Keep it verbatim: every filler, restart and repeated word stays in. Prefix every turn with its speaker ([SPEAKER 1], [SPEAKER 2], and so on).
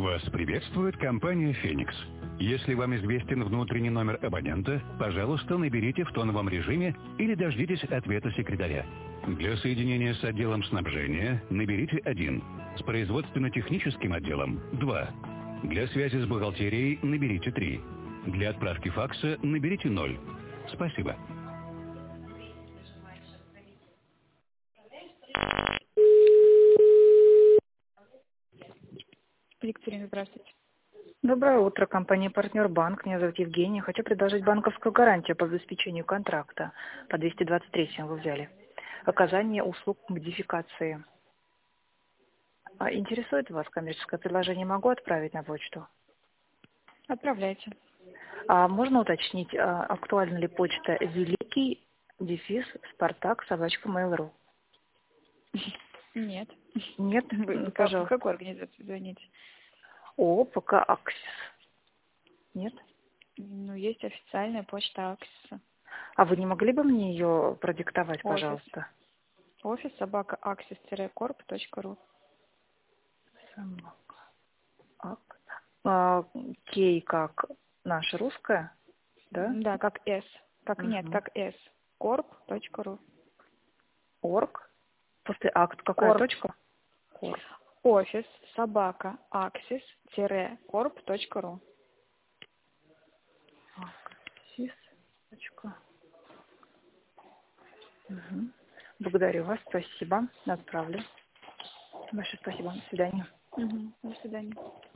[SPEAKER 1] Вас приветствует компания «Феникс». Если вам известен внутренний номер абонента, пожалуйста, наберите в тоновом режиме или дождитесь ответа секретаря. Для соединения с отделом снабжения наберите один, с производственно-техническим отделом – два. Для связи с бухгалтерией наберите три. Для отправки факса наберите ноль. Спасибо.
[SPEAKER 2] Екатерина, здравствуйте.
[SPEAKER 3] Доброе утро, компания «Партнер Банк». Меня зовут Евгения. Хочу предложить банковскую гарантию по обеспечению контракта. По двести двадцать третьему вы взяли. Оказание услуг модификации. А интересует вас коммерческое предложение? Могу отправить на почту?
[SPEAKER 2] Отправляйте.
[SPEAKER 3] А можно уточнить, а актуальна ли почта великий дефис спартак собачка mail.ru?
[SPEAKER 2] Нет.
[SPEAKER 3] Нет?
[SPEAKER 2] Вы
[SPEAKER 3] Ну,
[SPEAKER 2] в
[SPEAKER 3] пожалуйста.
[SPEAKER 2] какую организацию звоните?
[SPEAKER 3] О, пока Аксис. Нет?
[SPEAKER 2] Ну, есть официальная почта Аксиса.
[SPEAKER 3] А вы не могли бы мне ее продиктовать,
[SPEAKER 2] Офис.
[SPEAKER 3] пожалуйста?
[SPEAKER 2] Офис собака аксис корп точка ру.
[SPEAKER 3] Собака. Ак. А, Кей как наша русская, да?
[SPEAKER 2] Да, как S. Как
[SPEAKER 3] Угу.
[SPEAKER 2] нет, как S. корп точка ру.
[SPEAKER 3] Орг. После акт какая
[SPEAKER 2] Корп.
[SPEAKER 3] точка? Корп.
[SPEAKER 2] Офис собака аксис корп точка ру.
[SPEAKER 3] Аксис. Точка. Угу. Благодарю вас. Спасибо. Отправлю. Большое спасибо. До свидания.
[SPEAKER 2] Угу. До свидания.